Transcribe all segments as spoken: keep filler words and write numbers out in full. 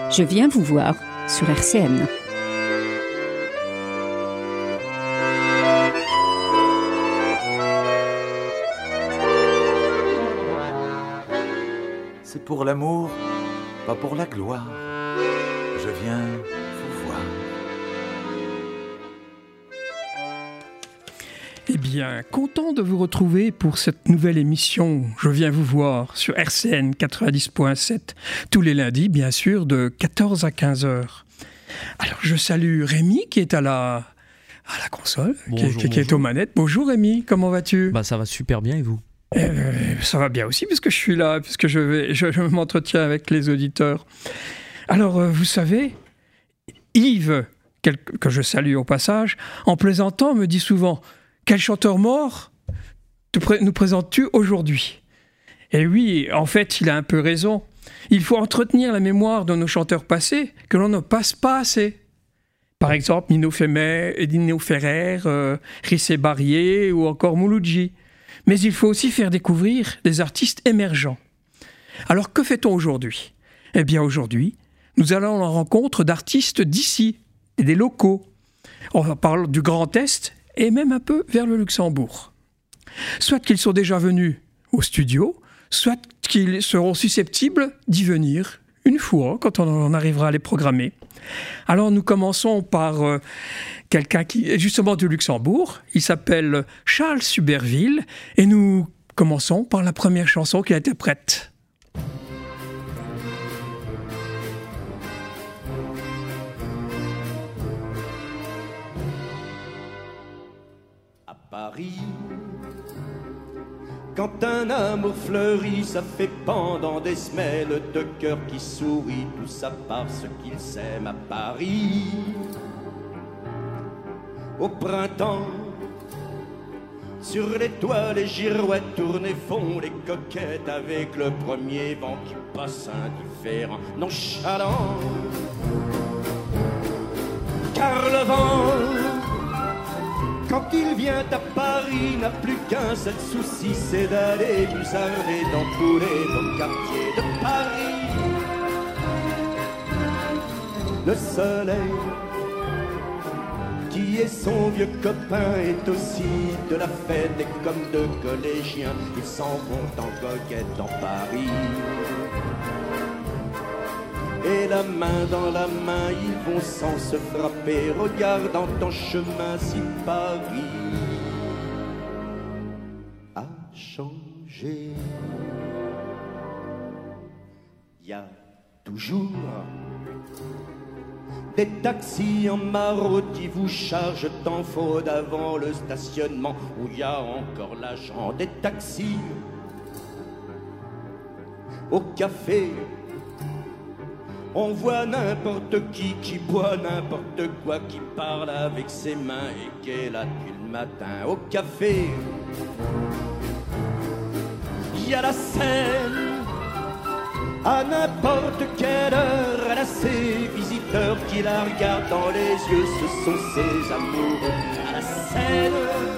Je viens vous voir sur R C N. C'est pour l'amour, pas pour la gloire. Je viens vous voir. Eh bien, content de vous retrouver pour cette nouvelle émission « Je viens vous voir » sur R C N quatre-vingt-dix point sept, tous les lundis, bien sûr, de quatorze à quinze heures. Alors, je salue Rémi qui est à la, à la console, bonjour, qui, qui, qui est aux manettes. Bonjour Rémi, comment vas-tu ? Bah, ça va super bien et vous ? Euh, ça va bien aussi puisque je suis là, puisque je, vais, je, je m'entretiens avec les auditeurs. Alors, euh, vous savez, Yves, quel, que je salue au passage, en plaisantant, me dit souvent « Quel chanteur mort te pré- nous présentes-tu aujourd'hui ?» Et oui, en fait, il a un peu raison. Il faut entretenir la mémoire de nos chanteurs passés que l'on ne passe pas assez. Par exemple, Nino, Femer, Nino Ferrer, euh, Rissé Barrier ou encore Mouloudji. Mais il faut aussi faire découvrir des artistes émergents. Alors que fait-on aujourd'hui ? Eh bien aujourd'hui, nous allons à la rencontre d'artistes d'ici et des locaux. On parle du Grand Est et même un peu vers le Luxembourg. Soit qu'ils sont déjà venus au studio, soit qu'ils seront susceptibles d'y venir une fois quand on en arrivera à les programmer. Alors nous commençons par euh, quelqu'un qui est justement du Luxembourg. Il s'appelle Charles Suberville et nous commençons par la première chanson qui interprète. À Paris, quand un amour fleurit, ça fait pendant des semelles de cœur qui sourit, tout ça parce qu'ils s'aiment à Paris. Au printemps, sur les toits, les girouettes tournent et font les coquettes avec le premier vent qui passe indifférent, nonchalant. Car le vent, quand il vient à Paris, n'a plus qu'un seul souci, c'est d'aller musarder dans tous les beaux quartiers de Paris. Le soleil, qui est son vieux copain, est aussi de la fête et comme deux collégiens, ils s'en vont en coquette dans Paris. Et la main dans la main, ils vont sans se frapper, regardant en chemin si Paris a changé. Il y a toujours des taxis en maraude qui vous chargent en fraude avant le stationnement, où il y a encore l'agent des taxis. Au café, on voit n'importe qui qui boit n'importe quoi, qui parle avec ses mains et qui est là depuis le matin. Au café, il y a la Seine. À n'importe quelle heure, elle a ses visiteurs qui la regardent dans les yeux, ce sont ses amoureux. À la Seine,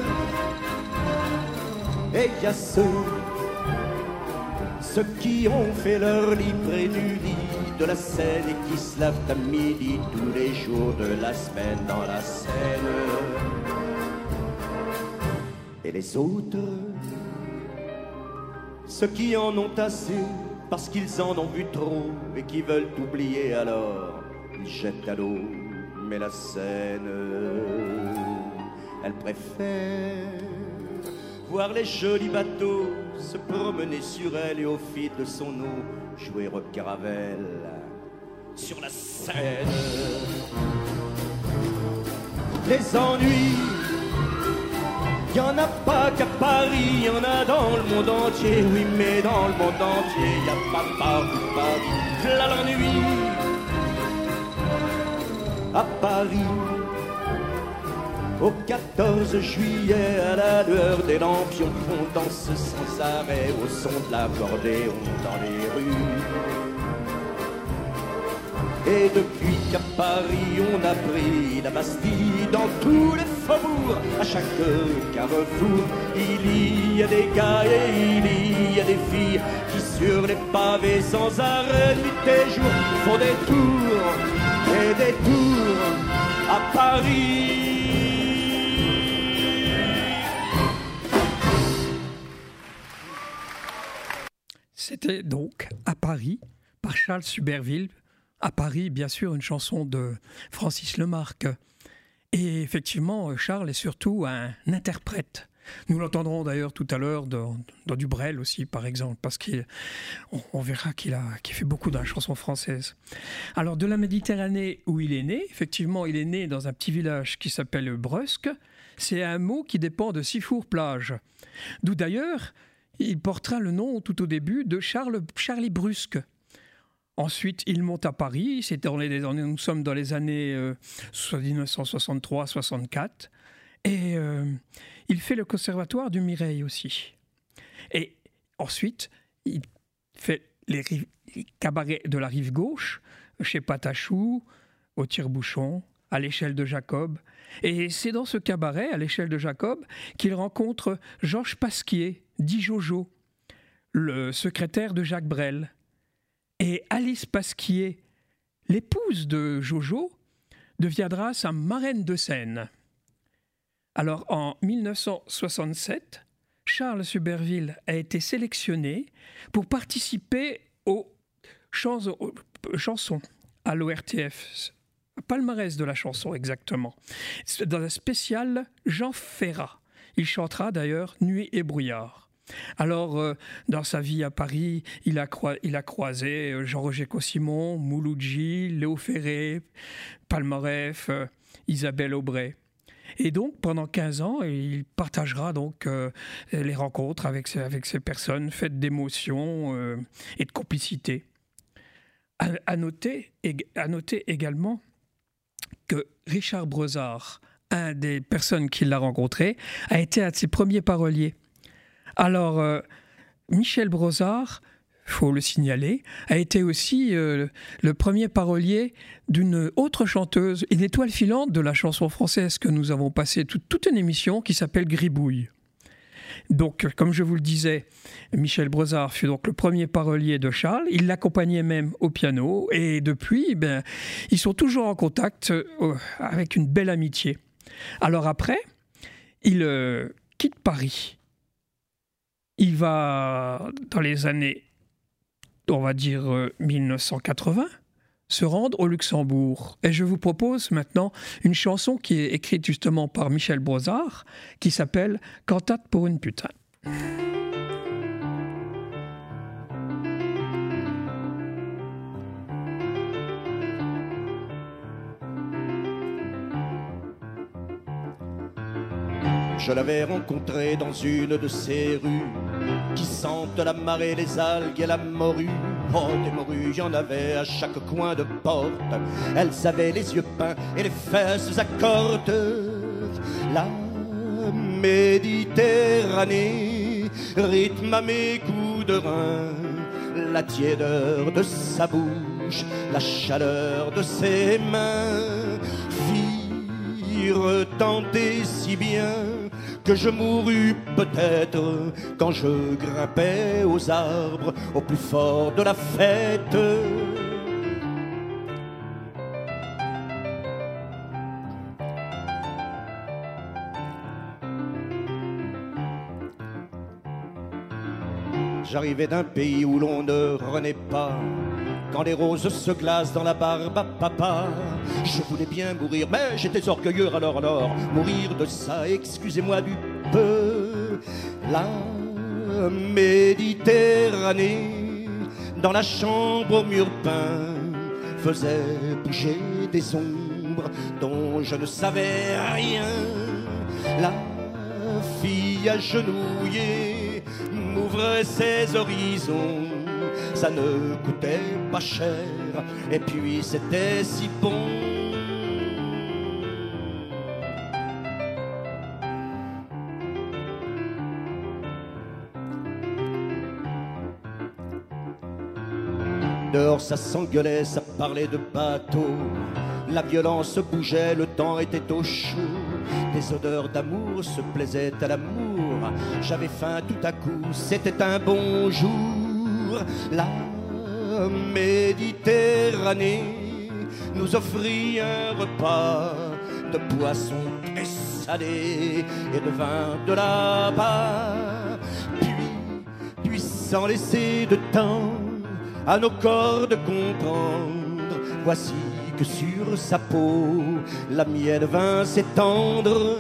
et il y a ceux, ceux qui ont fait leur lit près du lit de la Seine et qui se lavent à midi tous les jours de la semaine dans la Seine. Et les autres, ceux qui en ont assez parce qu'ils en ont vu trop et qui veulent oublier, alors ils jettent à l'eau. Mais la Seine, elle préfère voir les jolis bateaux se promener sur elle et au fil de son eau jouer au caravelle sur la Seine. Les ennuis, y en a pas qu'à Paris, y en a dans le monde entier. Oui, mais dans le monde entier, y a pas partout Paris. Là l'ennui, à Paris, au quatorze juillet, à la lueur des lampions, on danse sans arrêt au son de l'accordéon dans les rues. Et depuis qu'à Paris on a pris la Bastille, dans tous les faubourgs, à chaque carrefour, il y a des gars et il y a des filles qui sur les pavés sans arrêt, nuit et jour, font des tours et des tours à Paris. C'était donc à Paris, par Charles Suberville. À Paris, bien sûr, une chanson de Francis Lemarque. Et effectivement, Charles est surtout un interprète. Nous l'entendrons d'ailleurs tout à l'heure dans, dans du Brel aussi, par exemple, parce qu'on on verra qu'il a, qu'il fait beaucoup dans la chanson française. Alors, de la Méditerranée où il est né, effectivement, il est né dans un petit village qui s'appelle Brusque. C'est un mot qui dépend de Sifour-Plage. D'où d'ailleurs, il portera le nom tout au début de Charles, Charlie Brusque. Ensuite, il monte à Paris. C'est dans les, nous sommes dans les années euh, dix-neuf cent soixante-trois soixante-quatre. Et euh, il fait le conservatoire du Mireille aussi. Et ensuite, il fait les, rives, les cabarets de la rive gauche, chez Patachou, au Tire-Bouchon, à l'échelle de Jacob. Et c'est dans ce cabaret, à l'échelle de Jacob, qu'il rencontre Georges Pasquier, dit Jojo, le secrétaire de Jacques Brel. Et Alice Pasquier, l'épouse de Jojo, deviendra sa marraine de scène. Alors, en mille neuf cent soixante-sept, Charles Suberville a été sélectionné pour participer aux chansons, aux chansons à l'O R T F, palmarès de la chanson exactement, dans un spécial Jean Ferrat. Il chantera d'ailleurs Nuit et brouillard. Alors, euh, dans sa vie à Paris, il a, croi- il a croisé Jean-Roger Cossimon, Mouloudji, Léo Ferré, Palmarès, euh, Isabelle Aubray. Et donc, pendant quinze ans, il partagera donc euh, les rencontres avec ces, avec ces personnes, faites d'émotion euh, et de complicité. À, à, noter, à noter également que Richard Brezard, un des personnes qui l'a rencontré, a été un de ses premiers paroliers. Alors, euh, Michel Brezard, il faut le signaler, a été aussi euh, le premier parolier d'une autre chanteuse, une étoile filante de la chanson française que nous avons passé toute, toute une émission qui s'appelle Gribouille. Donc, comme je vous le disais, Michel Brezard fut donc le premier parolier de Charles. Il l'accompagnait même au piano et depuis, ben, ils sont toujours en contact euh, avec une belle amitié. Alors après, il euh, quitte Paris. Il va, dans les années, on va dire euh, mille neuf cent quatre-vingts, se rendre au Luxembourg. Et je vous propose maintenant une chanson qui est écrite justement par Michel Brezard, qui s'appelle « Cantate pour une putain ». Je l'avais rencontrée dans une de ces rues qui sentent la marée, les algues et la morue. Oh, des morues, il y en avait à chaque coin de porte. Elles avaient les yeux peints et les fesses à cordes. La Méditerranée rythme à mes coups de rein la tiédeur de sa bouche, la chaleur de ses mains. Firent tenter si bien que je mourus peut-être quand je grimpais aux arbres au plus fort de la fête. J'arrivais d'un pays où l'on ne renaît pas, quand les roses se glacent dans la barbe à papa. Je voulais bien mourir, mais j'étais orgueilleux, alors alors mourir de ça, excusez-moi du peu. La Méditerranée, dans la chambre au mur peint, faisait bouger des ombres dont je ne savais rien. La fille agenouillée m'ouvrait ses horizons, ça ne coûtait pas cher, et puis c'était si bon. Dehors ça s'engueulait, ça parlait de bateaux, la violence bougeait, le temps était au chaud. Des odeurs d'amour se plaisaient à l'amour, j'avais faim tout à coup, c'était un bon jour. jour, la Méditerranée nous offrit un repas de poissons très salés et de vin de là-bas. Puis, puis sans laisser de temps à nos corps de comprendre, voici que sur sa peau la miel vint s'étendre.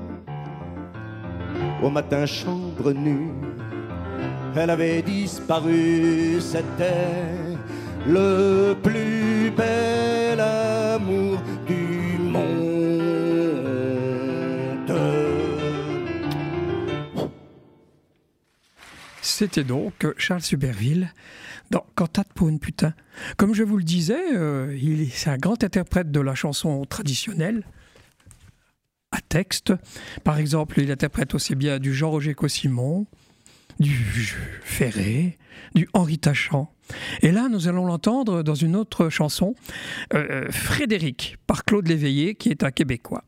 Au matin, chambre nue, elle avait disparu. C'était le plus bel amour du monde. C'était donc Charles Suberville dans Cantate pour une putain. Comme je vous le disais, euh, il, c'est un grand interprète de la chanson traditionnelle à texte. Par exemple, il interprète aussi bien du Jean-Roger Caussimon, du Ferré, du Henri Tachant. Et là, nous allons l'entendre dans une autre chanson, euh, Frédéric, par Claude Léveillé, qui est un Québécois.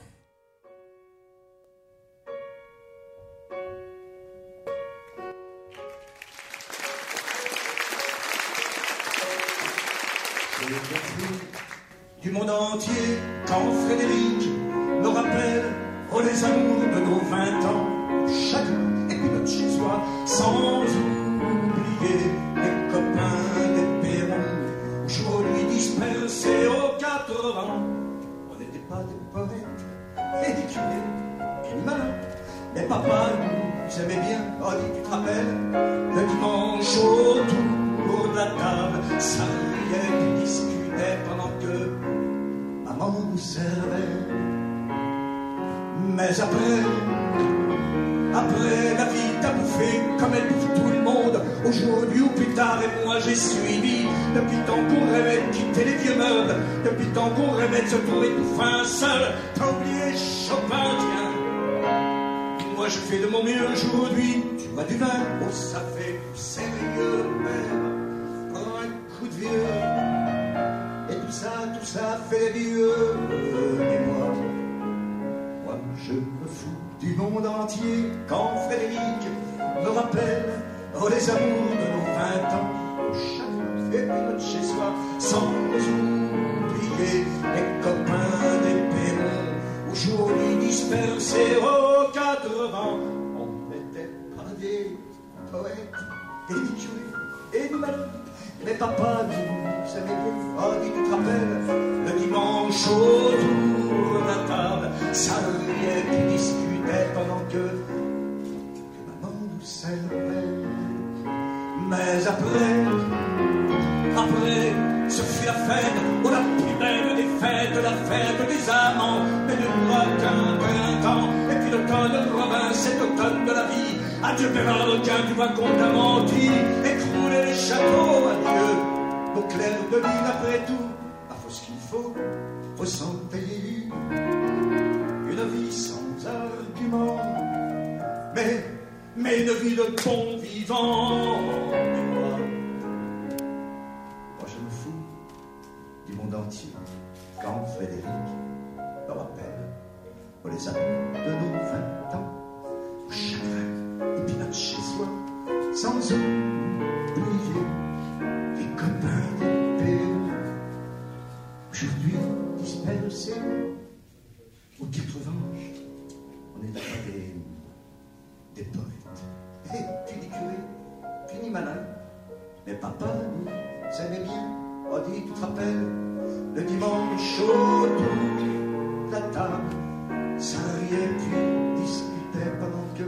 Du monde entier, quand Frédéric nous rappelle oh les amours de nos vingt ans, chacun et puis notre chez soi, sans oublier les copains des Pérons, aujourd'hui dispersés aux quatre vents. On n'était pas des poètes, et des curés, et des malins, mais papa nous aimait bien, oh dis tu te rappelles, le dimanche autour de la table, ça riait, puis discutait pendant que maman nous servait. Mais après, après la vie t'a bouffé comme elle bouffe tout le monde. Aujourd'hui ou plus tard, et moi j'ai suivi. Depuis tant qu'on rêvait de quitter les vieux meubles, depuis tant qu'on rêvait de se trouver tout fin seul. T'as oublié Chopin, tiens. Moi je fais de mon mieux aujourd'hui. Tu vois du vin, oh ça fait sérieux, mère. Prends un coup de vieux. Et tout ça, tout ça fait vieux. Et moi, moi je me fous du monde entier quand Frédéric me rappelle oh les amours de nos vingt ans. Chacun fait notre chez soi, sans oublier les copains des Pérons. Aujourd'hui dispersés aux quatre vents, on n'était pas des poètes, et des curés, et des malins. Mais papa nous savait bien, oh dis tu te rappelles, le dimanche autour de la table, ça riait puis discutait pendant que, que maman nous servait. Mais après, après, ce fut la fête, oh la plus belle des fêtes, la fête des amants, mais ne dura qu'un printemps, et puis l'automne revint, cet automne de la vie. Adieu Bernard Lequin, tu vois qu'on t'a menti, écrouler les châteaux, adieu nos clairs de lune après tout. Ah, faut ce qu'il faut, faut s'en payer une, une vie sans argument, mais, mais une vie de bon vivant. Et moi, moi je me fous du monde entier quand Frédéric me rappelle oh les amours de nos vingt ans, chacun et puis notre chez soi, sans oublier les copains des Pérons. Aujourd'hui dispersés aux quatre vents, on n'est pas des, des poètes, et puis des curés, puis ni malins. Mais papa nous aimait bien, oh dis tu te rappelles, le dimanche autour de la table, ça riait puis discutait pendant que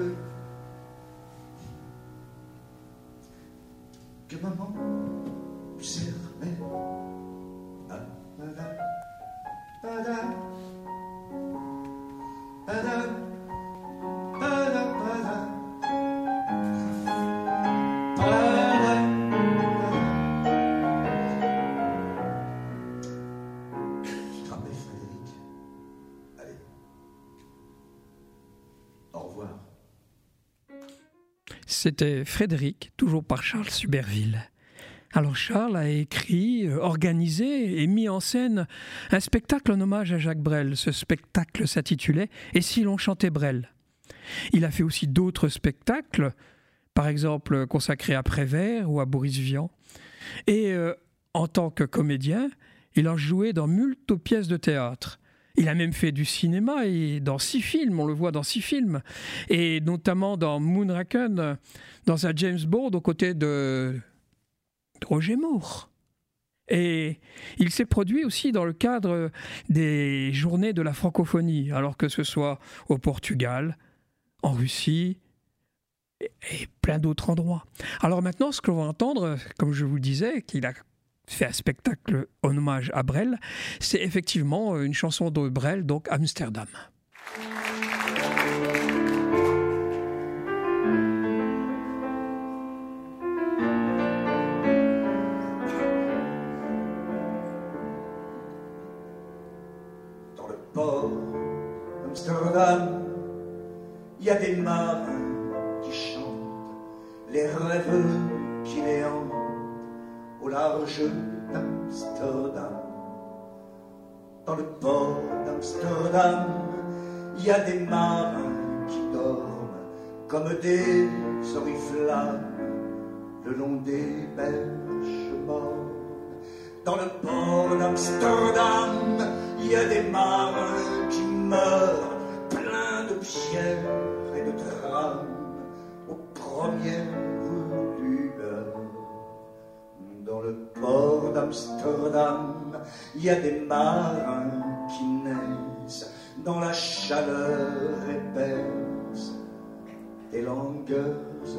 que maman nous servait. Ah, pada, pada, pada, pada, pada, pada. Tu te rappelles, Frédéric? Allez. Au revoir. C'était Frédéric, toujours par Charles Suberville. Alors Charles a écrit, organisé et mis en scène un spectacle en hommage à Jacques Brel. Ce spectacle s'intitulait « Et si l'on chantait Brel ?» Il a fait aussi d'autres spectacles, par exemple consacrés à Prévert ou à Boris Vian. Et euh, en tant que comédien, il a joué dans multiples pièces de théâtre. Il a même fait du cinéma, et dans six films, on le voit dans six films, et notamment dans Moonraken, dans un James Bond aux côtés de, de Roger Moore. Et il s'est produit aussi dans le cadre des journées de la francophonie, alors que ce soit au Portugal, en Russie et, et plein d'autres endroits. Alors maintenant, ce qu'on va entendre, comme je vous le disais, qu'il a fait un spectacle en hommage à Brel, c'est effectivement une chanson de Brel, donc Amsterdam. Dans le port d'Amsterdam, il y a des marins qui chantent les rêves qui les hantent au large d'Amsterdam. Dans le port d'Amsterdam, il y a des marins qui dorment comme des oriflammes le long des berges mornes. Dans le port d'Amsterdam, il y a des marins qui meurent pleins de pierres et de drames aux premières lueurs. Dans le port d'Amsterdam, il y a des marins qui naissent dans la chaleur épaisse des longueurs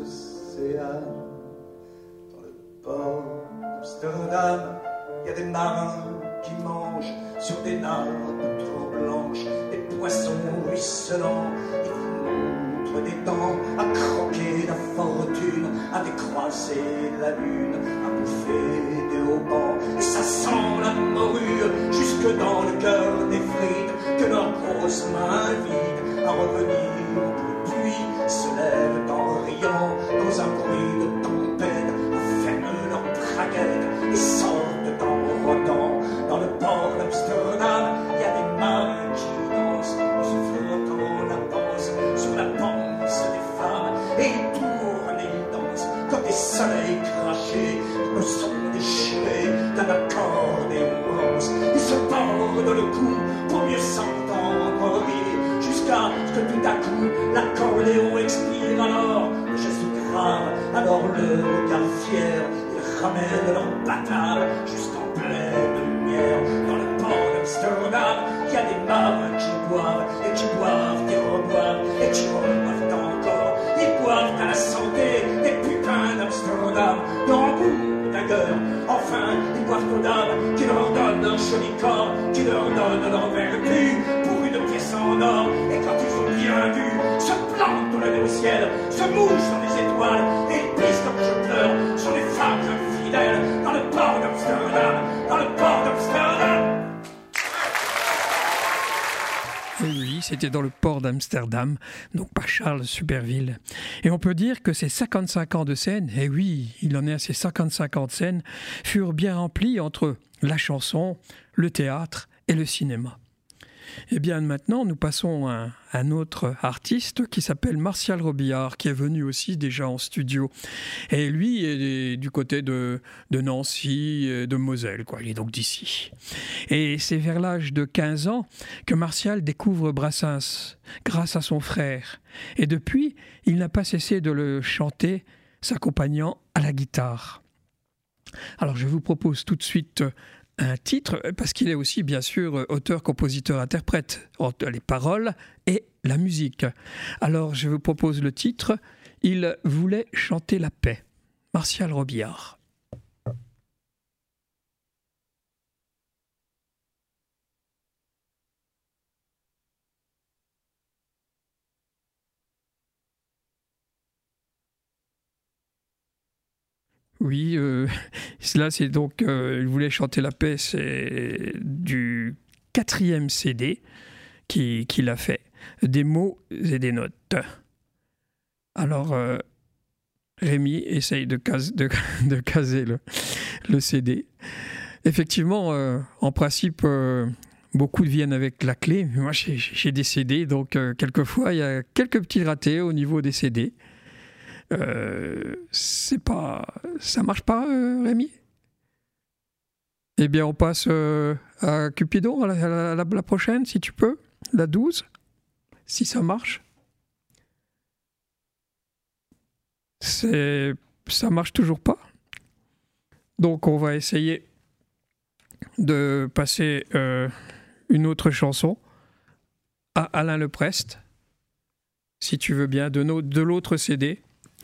océanes. Dans le port d'Amsterdam, il y a des marins qui mangent sur des nappes trop blanches des poissons ruisselants et qui montrent des dents à croquer la fortune, à décroiser la lune, à bouffer des haubans. Et ça sent la morue jusque dans le cœur des frites que leurs grosses mains vides à revenir au puits se lèvent en riant dans un bruit de tempête, ferment leurs braguettes et sortent en rodant. Dans le port d'Amsterdam, il y a des marins qui dansent en se frottant la panse sur la panse des femmes. Et ils tournent et ils dansent comme des soleils crachés au son déchiré d'un accordéon rose. Ils se tordent le cou pour mieux s'entendre rire, jusqu'à ce que tout à coup l'accordéon expire. Alors le geste grave, alors le regard fier, ils ramènent leur bâtard jusqu'en pleine lumière. Dans le port d'Amsterdam, il y a des marins qui boivent et qui boivent, qui reboivent et qui reboivent encore. Ils boivent à la santé des putains d'Amsterdam, dans goût d'ailleurs. Enfin, ils boivent aux dames qui leur donnent un joli corps, qui leur donnent leur vertu pour une pièce en or. Et quand ils ont bien bu, se plantent au lever au ciel, se mouchent dans les étoiles et ils pissent comme je pleure sur les femmes infidèles. Dans le port d'Amsterdam, dans le port d'Amsterdam. Oui, oui, c'était dans le port d'Amsterdam, donc par Charles Superville. Et on peut dire que ces cinquante-cinq ans de scène, et oui, il en est à ces cinquante-cinq ans de scène, furent bien remplis entre la chanson, le théâtre et le cinéma. Et bien maintenant, nous passons à un autre artiste qui s'appelle Martial Robillard, qui est venu aussi déjà en studio. Et lui est du côté de, de Nancy, de Moselle, quoi. Il est donc d'ici. Et c'est vers l'âge de quinze ans que Martial découvre Brassens, grâce à son frère. Et depuis, il n'a pas cessé de le chanter, s'accompagnant à la guitare. Alors je vous propose tout de suite un titre, parce qu'il est aussi bien sûr auteur, compositeur, interprète, entre les paroles et la musique. Alors je vous propose le titre « Il voulait chanter la paix », Martial Robillard. Oui, euh, là c'est donc, euh, il voulait chanter la paix, c'est du quatrième C D qu'il qui a fait, des mots et des notes. Alors, euh, Rémi essaye de, case, de, de caser le, le C D. Effectivement, euh, en principe, euh, beaucoup viennent avec la clé. Moi, j'ai, j'ai des C D, donc euh, quelquefois, il y a quelques petits ratés au niveau des C D. Euh, c'est pas, ça marche pas, euh, Rémi? Eh bien, on passe euh, à Cupidon, à la, à la- la prochaine, si tu peux, la douze, si ça marche. C'est, ça marche toujours pas. Donc, on va essayer de passer euh, une autre chanson à Alain Leprest, si tu veux bien, de, no- de l'autre C D.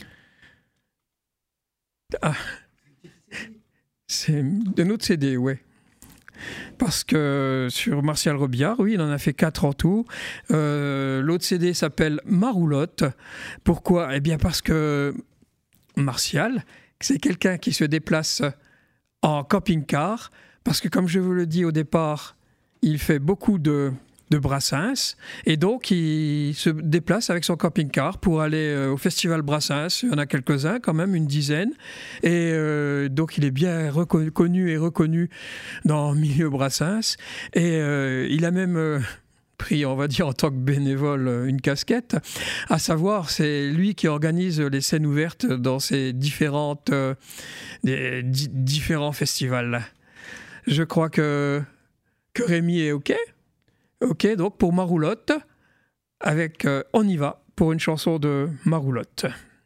Ah. C'est de notre C D, ouais. Parce que sur Martial Robillard, oui, il en a fait quatre en tout. Euh, l'autre C D s'appelle Ma roulotte. Pourquoi? Eh bien parce que Martial, c'est quelqu'un qui se déplace en camping-car, parce que comme je vous le dis au départ, il fait beaucoup de, de Brassens, et donc il se déplace avec son camping-car pour aller euh, au festival Brassens. Il y en a quelques-uns, quand même, une dizaine, et euh, donc il est bien reconnu et reconnu dans le milieu Brassens, et euh, il a même... euh, pris, on va dire, en tant que bénévole, une casquette, à savoir, c'est lui qui organise les scènes ouvertes dans ces différentes, euh, des, di- différents festivals. Je crois que, que Rémi est OK. OK, donc pour Ma roulotte, avec euh, On y va, pour une chanson de Ma roulotte.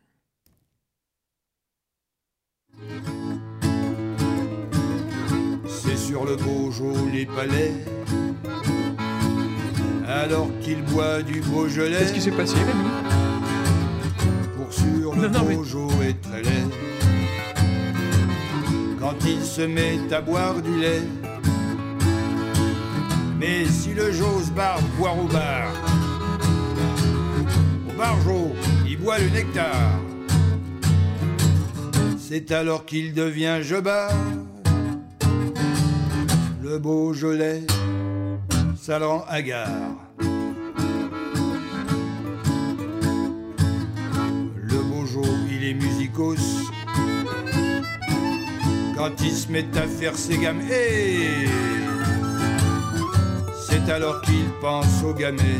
C'est sur le Beaujolais palais, alors qu'il boit du Beaujolais. Qu'est-ce qui s'est passé, Rémi? Pour sur le Non, non, mais- Beaujolais très laid, quand il se met à boire du lait. Mais si le Jose barre boire au bar, au barjo, il boit le nectar. C'est alors qu'il devient jobard. Le Beaujolais, ça le rend hagard. Le Beaujolais, il est musicos. Quand il se met à faire ses gammes, hey, c'est alors qu'il pense au gamet,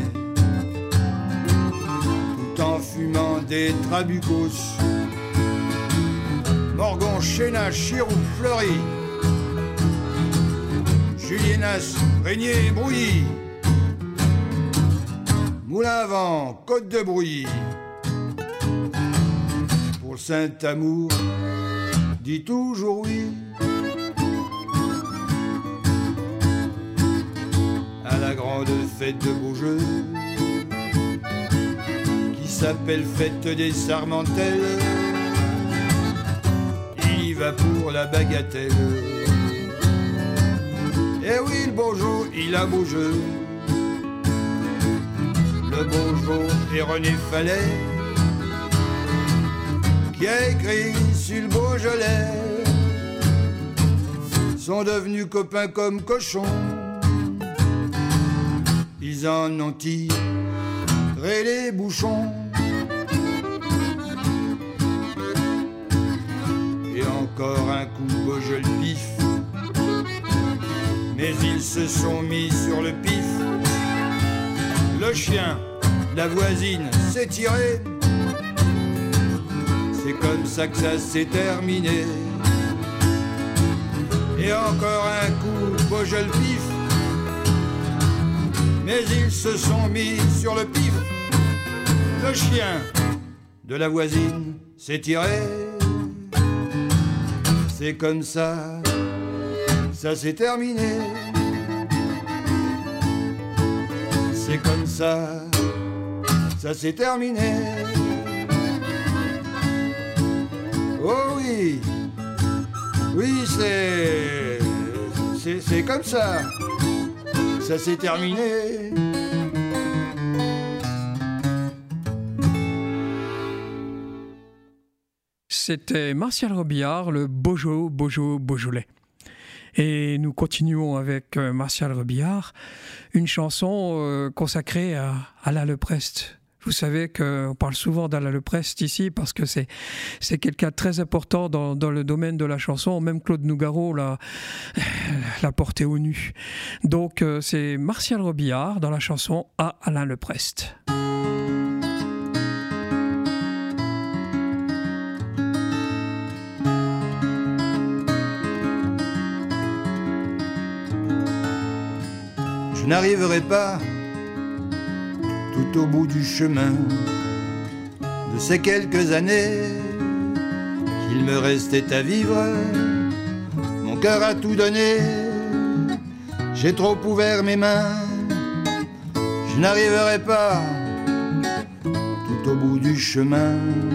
tout en fumant des trabucos. Morgon, Chénat, Chiroux, Fleury, Julienas, Régnier, Brouilly, Moulin à Vent, Côte de Brouilly. Pour le Saint-Amour, dis toujours oui. À la grande fête de Beaujeu, qui s'appelle Fête des Sarmentelles, il y va pour la bagatelle. Eh oui, le Beaujolais, il a beau jeu. Le Beaujolais et René Fallet, qui a écrit sur le Beaujolais, sont devenus copains comme cochons. Ils en ont tiré les bouchons. Et encore un coup Beaujolais pif, mais ils se sont mis sur le pif. Le chien, la voisine s'est tiré. C'est comme ça que ça s'est terminé. Et encore un coup Beaujolais pif, mais ils se sont mis sur le pif. Le chien de la voisine s'est tiré. C'est comme ça, ça s'est terminé. C'est comme ça, ça s'est terminé. Oh oui, oui c'est, c'est, c'est comme ça, ça s'est terminé. C'était Martial Robillard, le Beaujolais, Beaujolais, Beaujolais. Et nous continuons avec euh, Martial Robillard, une chanson euh, consacrée à Alain Leprest. Vous savez qu'on parle souvent d'Alain Leprest ici parce que c'est, c'est quelqu'un de très important dans, dans le domaine de la chanson. Même Claude Nougaro l'a, l'a porté au nu. Donc euh, c'est Martial Robillard dans la chanson à Alain Leprest. je n'arriverai pas tout au bout du chemin de ces quelques années qu'il me restait à vivre. Mon cœur a tout donné, j'ai trop ouvert mes mains, je n'arriverai pas tout au bout du chemin.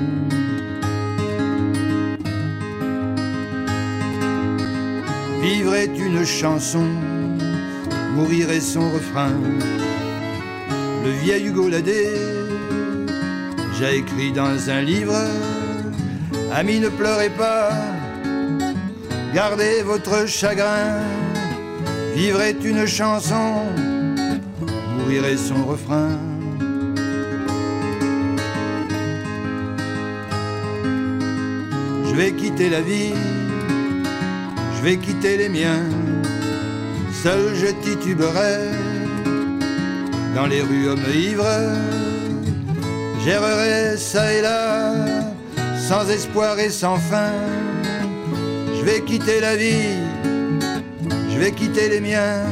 Vivre est une chanson, mourir est son refrain. Le vieil Hugo Ladé, j'ai écrit dans un livre: amis, ne pleurez pas, gardez votre chagrin. Vivre est une chanson, mourir est son refrain. Je vais quitter la vie, je vais quitter les miens, seul je tituberai dans les rues hommes ivres. J'errerai ça et là, sans espoir et sans fin. Je vais quitter la vie, je vais quitter les miens.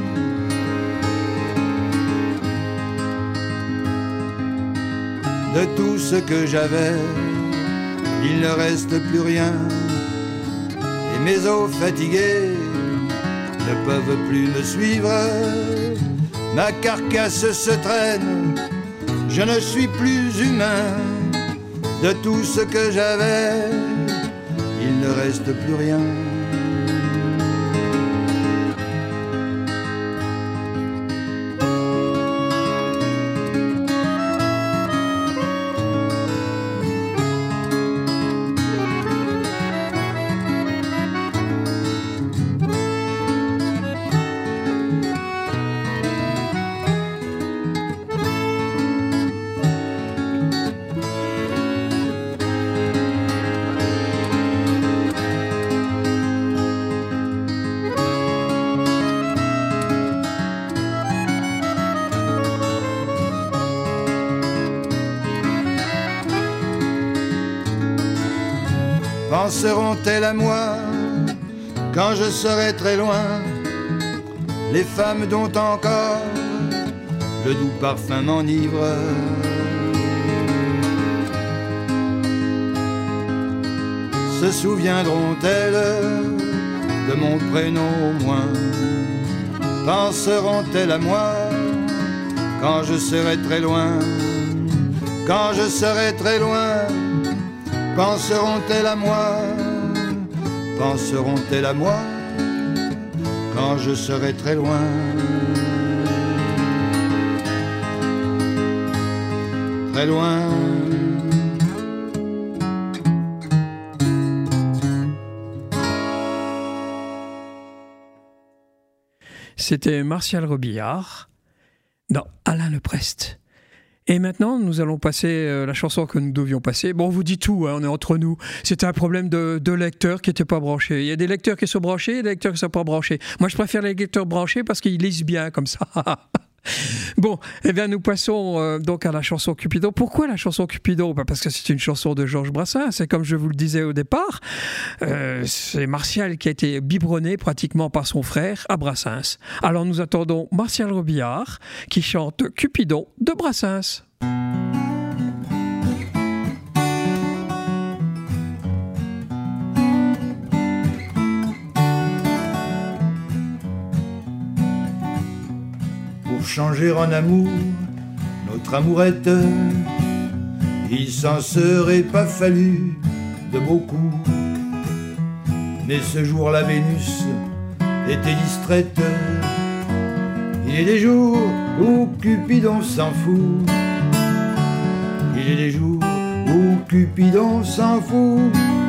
De tout ce que j'avais, il ne reste plus rien. Et mes os fatigués ne peuvent plus me suivre. Ma carcasse se traîne, je ne suis plus humain. De tout ce que j'avais, il ne reste plus rien. Penseront-elles à moi quand je serai très loin? Les femmes dont encore le doux parfum m'enivre. Se souviendront-elles de mon prénom au moins? Penseront-elles à moi quand je serai très loin? Quand je serai très loin, penseront-elles à moi? Penseront-elles à moi quand je serai très loin? Très loin. C'était Martial Robillard dans Alain Leprest. Et maintenant, nous allons passer euh, la chanson que nous devions passer. Bon, on vous dit tout, hein, on est entre nous. C'était un problème de, de lecteurs qui n'étaient pas branchés. Il y a des lecteurs qui sont branchés et des lecteurs qui ne sont pas branchés. Moi, je préfère les lecteurs branchés parce qu'ils lisent bien comme ça. Bon, eh bien, nous passons euh, donc à la chanson Cupidon. Pourquoi la chanson Cupidon? Bah parce que c'est une chanson de Georges Brassens. C'est comme je vous le disais au départ. Euh, c'est Martial qui a été biberonné pratiquement par son frère à Brassens. Alors, nous attendons Martial Robillard qui chante Cupidon de Brassens. Pour changer en amour notre amourette, il s'en serait pas fallu de beaucoup. Mais ce jour-là Vénus était distraite. Il est des jours où Cupidon s'en fout. Il est des jours où Cupidon s'en fout.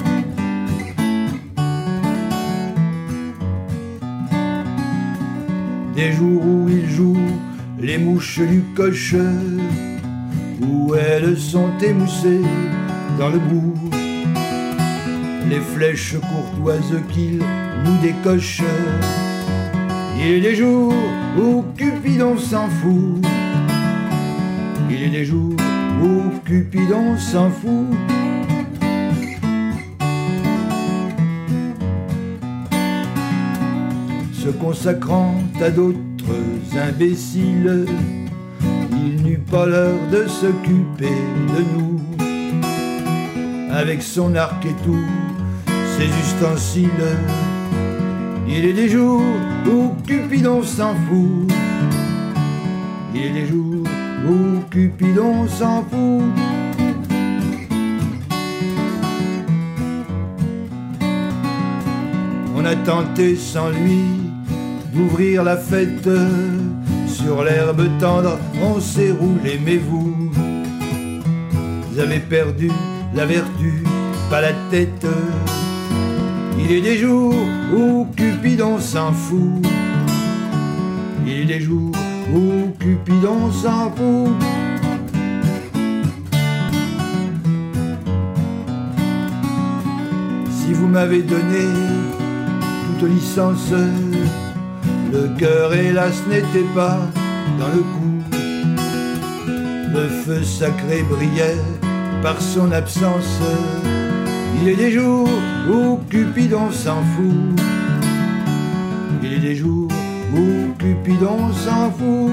Des jours où il joue les mouches du coche, où elles sont émoussées dans le bout. Les flèches courtoises qu'il nous décoche. Il est des jours où Cupidon s'en fout. Il est des jours où Cupidon s'en fout. Se consacrant à d'autres imbéciles. Il n'eut pas l'heure de s'occuper de nous. Avec son arc et tout, ses ustensiles, il est des jours où Cupidon s'en fout. Il est des jours où Cupidon s'en fout. On a tenté sans lui d'ouvrir la fête. Sur l'herbe tendre, on s'est roulé, mais vous, vous avez perdu la vertu, pas la tête. Il est des jours où Cupidon s'en fout. Il est des jours où Cupidon s'en fout. Si vous m'avez donné toute licence, le cœur hélas n'était pas dans le coup. Le feu sacré brillait par son absence. Il est des jours où Cupidon s'en fout. Il est des jours où Cupidon s'en fout.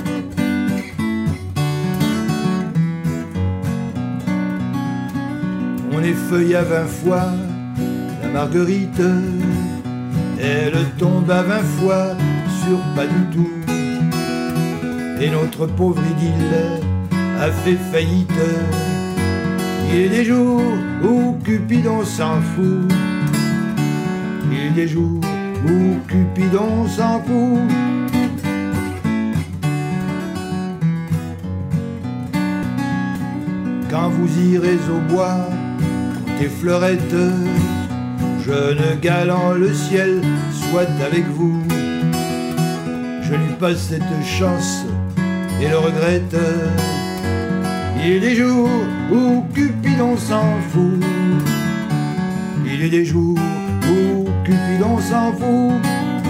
On effeuilla vingt fois la marguerite. Elle tombe à vingt fois sur pas du tout. Et notre pauvre idylle a fait faillite. Il est des jours où Cupidon s'en fout. Il est des jours où Cupidon s'en fout. Quand vous irez au bois, compter fleurettes, jeune galant, le ciel soit avec vous. Je n'eus pas cette chance et le regrette. Il est des jours où Cupidon s'en fout. Il est des jours où Cupidon s'en fout.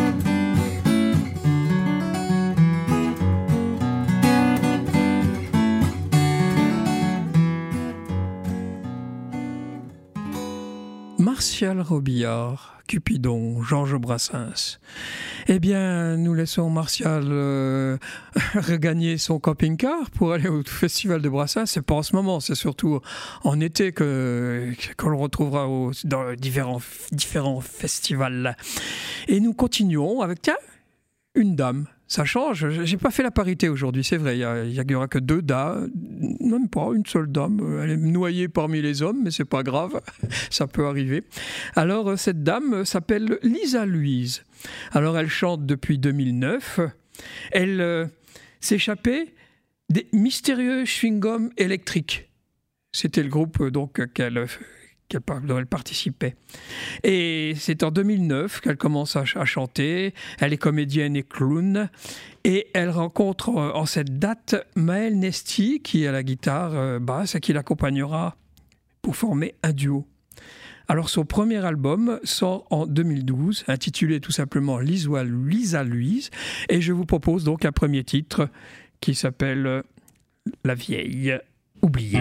Martial Robillard, Cupidon, Georges Brassens. Eh bien, nous laissons Martial euh, regagner son camping-car pour aller au festival de Brassens. C'est pas en ce moment, c'est surtout en été que qu'on le retrouvera au, dans différents, différents festivals. Et nous continuons avec, tiens, une dame. Ça change, j'ai pas fait la parité aujourd'hui, c'est vrai, il n'y aura que deux dames, même pas une seule dame, elle est noyée parmi les hommes, mais c'est pas grave, ça peut arriver. Alors cette dame s'appelle Lisa Louise, alors elle chante depuis deux mille neuf, elle euh, s'échappait des mystérieux chewing-gums électriques, c'était le groupe donc qu'elle... dont elle participait. Et c'est en deux mille neuf qu'elle commence à, ch- à chanter, elle est comédienne et clown, et elle rencontre euh, en cette date Maël Nesti, qui est à la guitare euh, basse et qui l'accompagnera pour former un duo. Alors son premier album sort en deux mille douze, intitulé tout simplement Lisa, Lisa Louise, et je vous propose donc un premier titre qui s'appelle La vieille oubliée.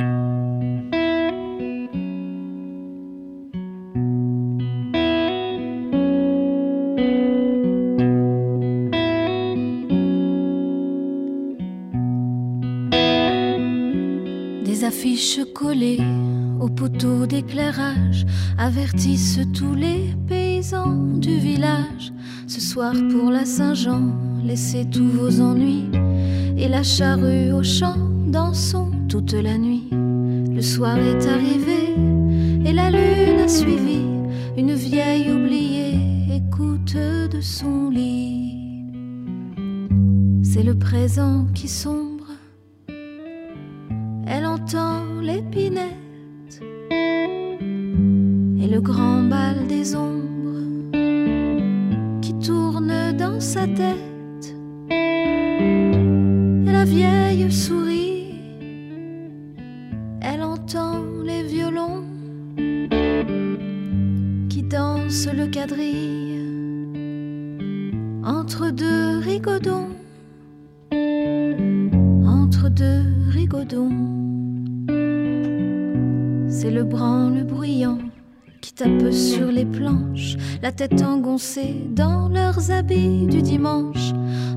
Des affiches collées aux poteaux d'éclairage avertissent tous les paysans du village. Ce soir pour la Saint-Jean, laissez tous vos ennuis et la charrue au champ, dansons toute la nuit. Le soir est arrivé et la lune a suivi. Une vieille oubliée écoute de son lit. C'est le présent qui sombre. Elle entend l'épinette et le grand bal des ombres qui tourne dans sa tête. Et la vieille sourit, elle entend les violons qui dansent le quadrille entre deux rigodons, entre deux rigodons. C'est le branle bruyant qui tape sur les planches, la tête engoncée dans leurs habits du dimanche.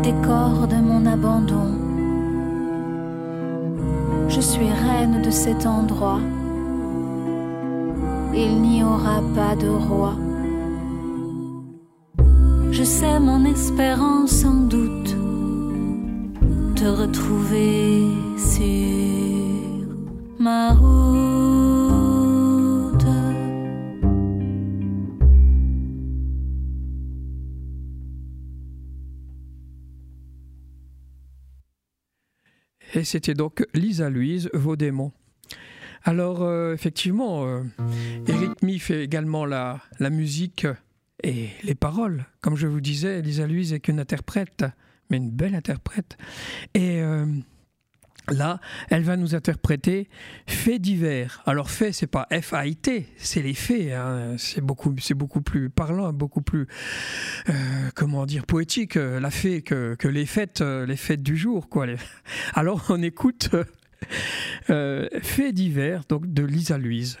décor de mon abandon. Je suis reine de cet endroit. Il n'y aura pas de roi. Je sais mon espérance sans doute te retrouver sur ma route. Et c'était donc Lisa Louise, Vos démons. Alors, euh, effectivement, euh, Éric Mi fait également la, la musique et les paroles. Comme je vous disais, Lisa Louise est qu'une interprète, mais une belle interprète. Et euh, là, elle va nous interpréter Faits divers. Alors, faits, c'est pas F A I T, c'est les faits. Hein. C'est beaucoup, c'est beaucoup plus parlant, beaucoup plus, euh, comment dire, poétique, la fée, que, que les fêtes, les fêtes du jour, quoi. Les... Alors, on écoute euh, euh, Faits divers, donc de Lisa Louise.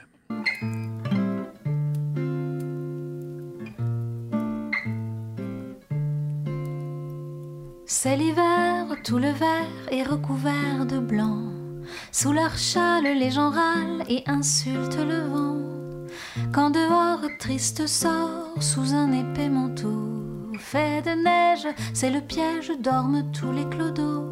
C'est l'hiver, tout le verre est recouvert de blanc. Sous leur châle, les gens râlent et insultent le vent. Quand dehors, triste sort, sous un épais manteau, fait de neige, c'est le piège, dorment tous les clodos.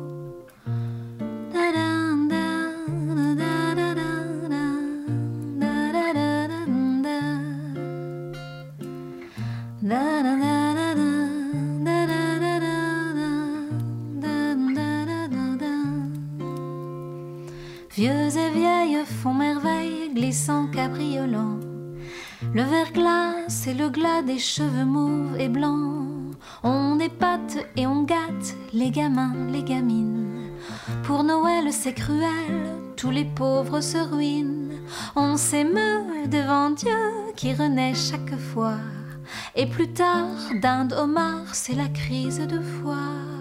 Vieux et vieilles font merveille, glissant, cabriolant. Le verglas et le glas des cheveux mauves et blancs. On épate et on gâte les gamins, les gamines. Pour Noël c'est cruel, tous les pauvres se ruinent. On s'émeut devant Dieu qui renaît chaque fois. Et plus tard, d'Inde homard, c'est la crise de foi.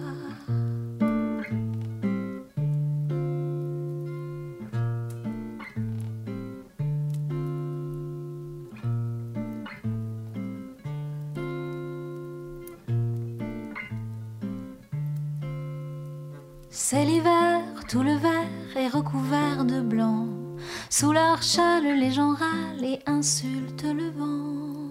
C'est l'hiver, tout le verre est recouvert de blanc. Sous leur châle, les gens râlent et insultent le vent.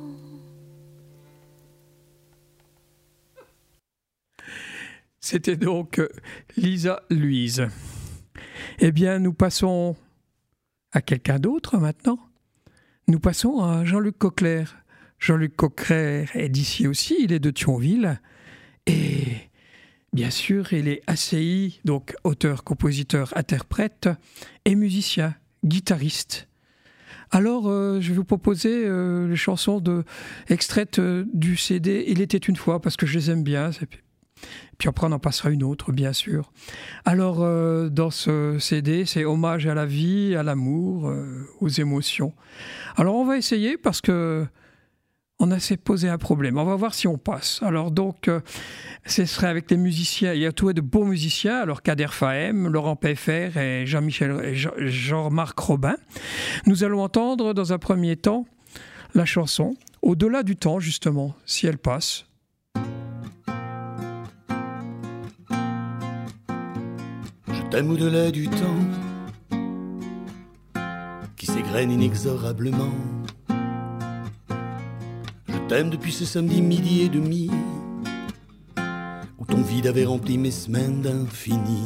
C'était donc Lisa Louise. Eh bien, nous passons à quelqu'un d'autre maintenant. Nous passons à Jean-Luc Coquelaire. Jean-Luc Coquelaire est d'ici aussi, il est de Thionville. Et bien sûr, il est A C I, donc auteur, compositeur, interprète et musicien, guitariste. Alors, euh, je vais vous proposer euh, les chansons de, extraites euh, du C D « Il était une fois » parce que je les aime bien. Puis après, on en passera une autre, bien sûr. Alors, euh, dans ce C D, c'est hommage à la vie, à l'amour, euh, aux émotions. Alors, on va essayer parce que on a s'est posé un problème. On va voir si on passe. Alors donc, euh, ce serait avec les musiciens. Il y a tout de beaux musiciens. Alors Kader Fahem, Laurent Peffer et Jean-Michel, et Jean, Jean-Marc Robin. Nous allons entendre dans un premier temps la chanson Au-delà du temps, justement, si elle passe. Je t'aime au-delà du temps qui s'égrène inexorablement. Je t'aime depuis ce samedi midi et demi où ton vide avait rempli mes semaines d'infini.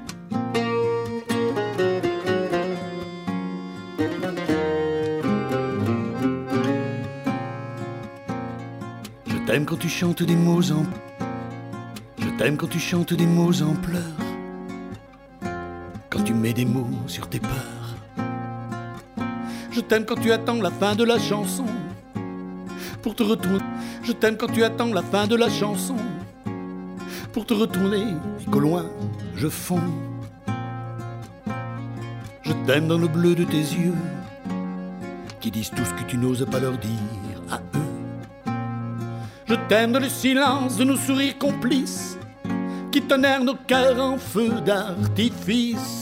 Je t'aime quand tu chantes des mots en Je t'aime quand tu chantes des mots en pleurs, quand tu mets des mots sur tes peurs. Je t'aime quand tu attends la fin de la chanson pour te retourner. Je t'aime quand tu attends la fin de la chanson pour te retourner et qu'au loin je fonds. Je t'aime dans le bleu de tes yeux qui disent tout ce que tu n'oses pas leur dire à eux. Je t'aime dans le silence de nos sourires complices qui tonnerrent nos cœurs en feu d'artifice.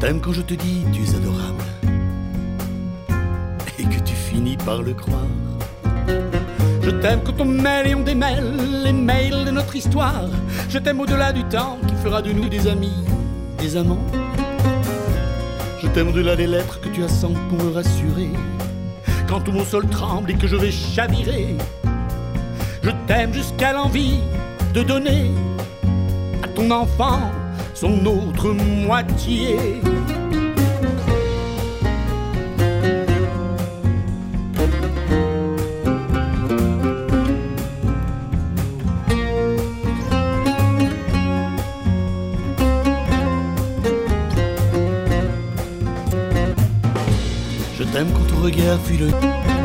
t'aime quand je te dis tu es adorable et que tu finis par le croire. Je t'aime quand on mêle et on démêle les mails de notre histoire. Je t'aime au-delà du temps qui fera de nous des amis, des amants. Je t'aime au-delà des lettres que tu as sans pour me rassurer. Quand tout mon sol tremble et que je vais chavirer. Je t'aime jusqu'à l'envie de donner à ton enfant son autre moitié. Je t'aime quand ton regard fuit le...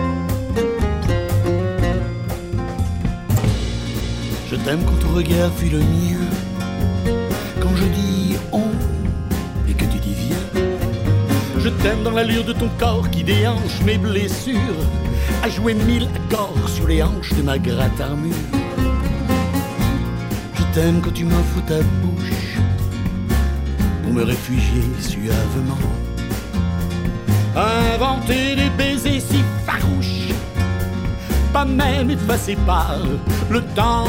Je t'aime quand ton regard fuit le mien. Quand je dis on et que tu dis viens. Je t'aime dans l'allure de ton corps qui déhanche mes blessures, à jouer mille accords sur les hanches de ma gratte armure. Je t'aime quand tu m'offres ta bouche pour me réfugier suavement. Inventer des baisers si farouches, pas même effacés par le temps.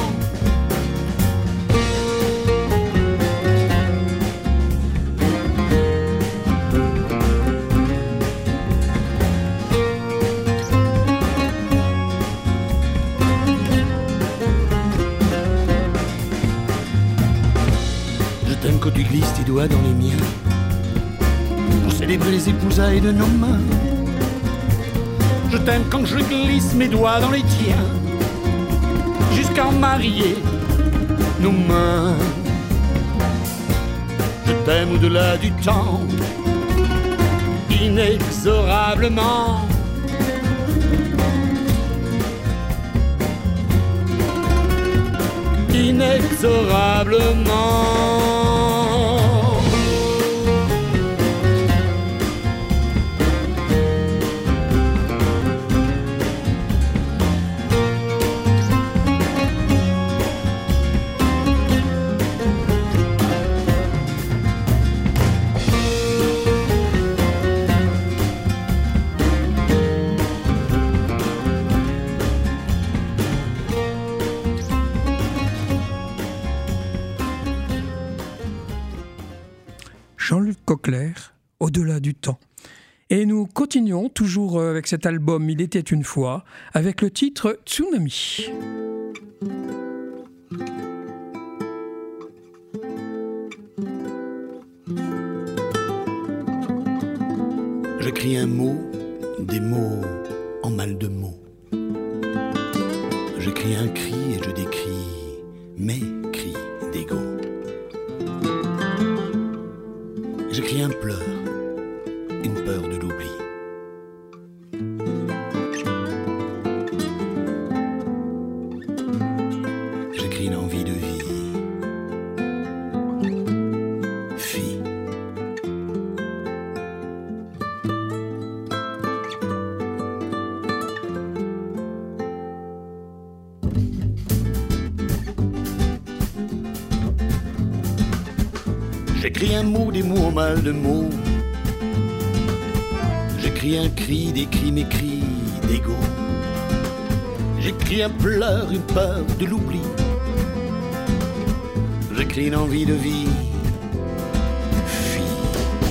Je t'aime quand tu glisses tes doigts dans les miens pour célébrer les épousailles de nos mains. Je t'aime quand je glisse mes doigts dans les tiens jusqu'à en marier nos mains. Je t'aime au-delà du temps, inexorablement. Inexorablement. Jean-Luc Coquelaire, Au-delà du temps. Et nous continuons toujours avec cet album Il était une fois, avec le titre Tsunami. J'écris un mot, des mots en mal de mots. J'écris un cri et je décris mes cris d'ego. J'écris un pleur, une peur de l'oubli. J'écris une envie de vie. Fille. J'écris un mot, des mots en mal de mots. J'écris un cri, des cris, mes cris d'ego. J'écris un pleur, une peur de l'oubli. J'écris une envie de vie. Fille.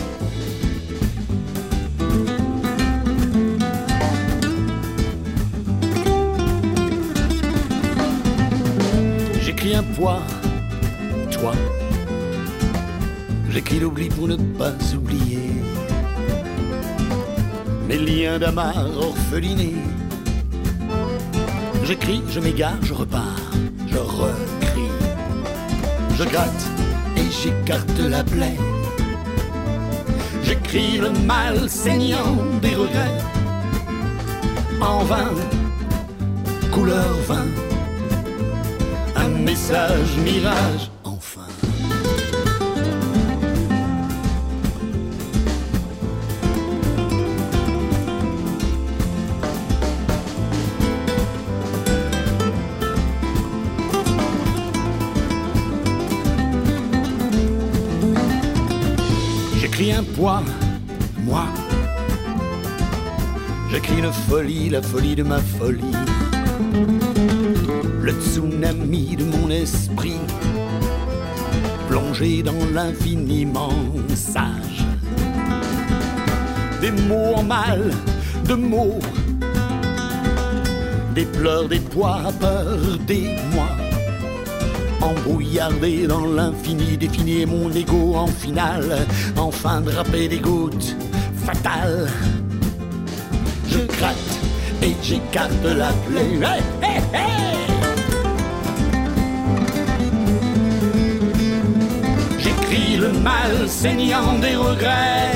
J'écris un poids, toi. J'écris l'oubli pour ne pas oublier mes liens d'amarre orphelinés. J'écris, je m'égare, je repars, je recris. Je gratte et j'écarte la plaie. J'écris le mal saignant des regrets. En vain, couleur vin, un message mirage. fois, moi, j'écris une folie, la folie de ma folie, le tsunami de mon esprit, plongé dans l'infiniment sage. Des mots en mal, de mots, des pleurs, des poids, peur, des mois, embrouillardé dans l'infini, définir mon ego en finale, enfin drapé des gouttes fatales. Je gratte et j'écarte la plaie. Hey, hey, hey! J'écris le mal saignant des regrets.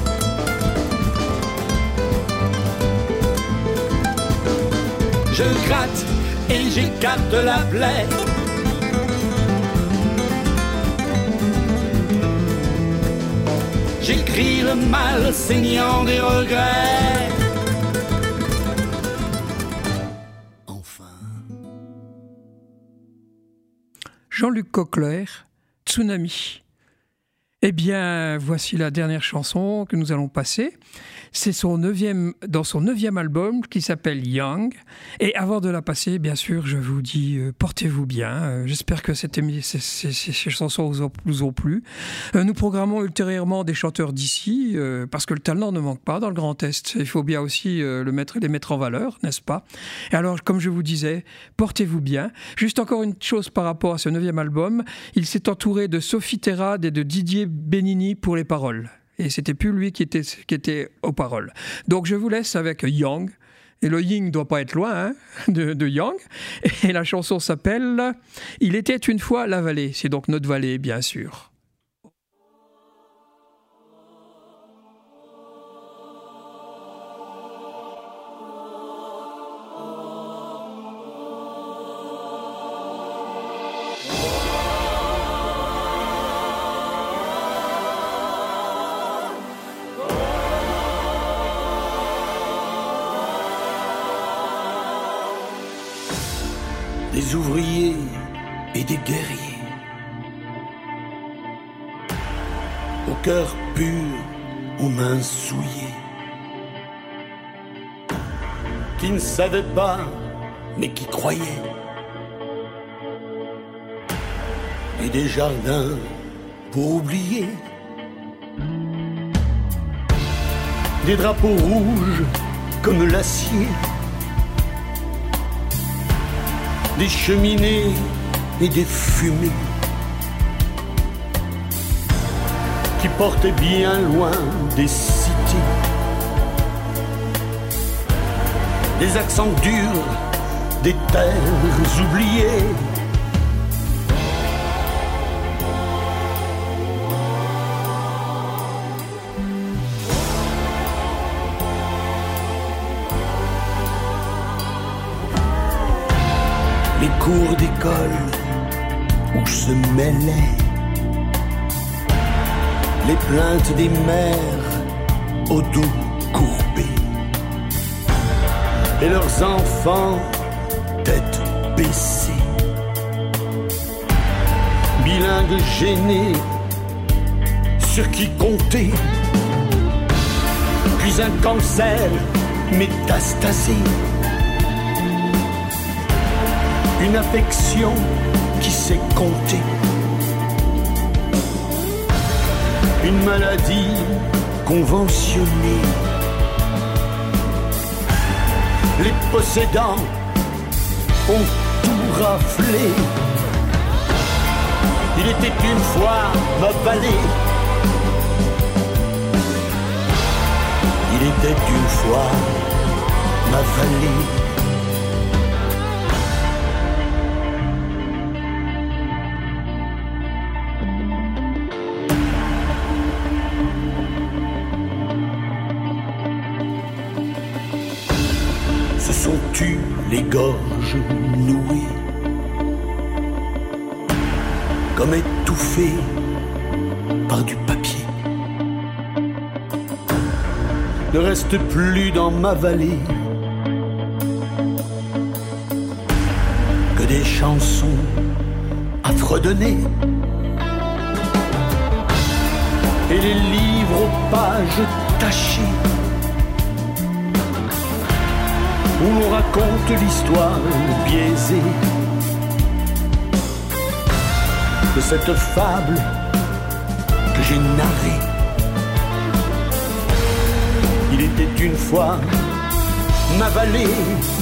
Je gratte et j'écarte la plaie. J'écris le mal saignant des regrets. Enfin. Jean-Luc Cochler, Tsunami. Eh bien, voici la dernière chanson que nous allons passer. C'est son neuvième, dans son neuvième album qui s'appelle Young. Et avant de la passer, bien sûr, je vous dis euh, portez-vous bien. Euh, j'espère que cette émi- ces, ces, ces, ces chansons vous ont, vous ont plu. Euh, nous programmons ultérieurement des chanteurs d'ici euh, parce que le talent ne manque pas dans le Grand Est. Il faut bien aussi euh, le mettre, les mettre en valeur, n'est-ce pas? Et alors, comme je vous disais, portez-vous bien. Juste encore une chose par rapport à ce neuvième album. Il s'est entouré de Sophie Terrade et de Didier Benini pour les paroles. Et c'était plus lui qui était, qui était aux paroles. Donc je vous laisse avec Young. Et le Ying ne doit pas être loin hein, de, de Young. Et la chanson s'appelle « Il était une fois la vallée ». C'est donc notre vallée, bien sûr. Des ouvriers et des guerriers, au cœur pur, aux mains souillées, qui ne savaient pas, mais qui croyaient, et des jardins pour oublier, des drapeaux rouges comme l'acier, des cheminées et des fumées qui portaient bien loin des cités, des accents durs, des terres oubliées. Les cours d'école où se mêlaient les plaintes des mères au dos courbé et leurs enfants tête baissée, bilingues gênés sur qui compter, puis un cancer métastasé, une affection qui s'est comptée, une maladie conventionnée. Les possédants ont tout raflé. Il était une fois ma vallée. Il était une fois ma vallée. Sont-tu les gorges nouées, comme étouffées par du papier? Ne reste plus dans ma vallée que des chansons à fredonner et les livres aux pages tachées, où l'on raconte l'histoire biaisée de cette fable que j'ai narrée. Il était une fois ma vallée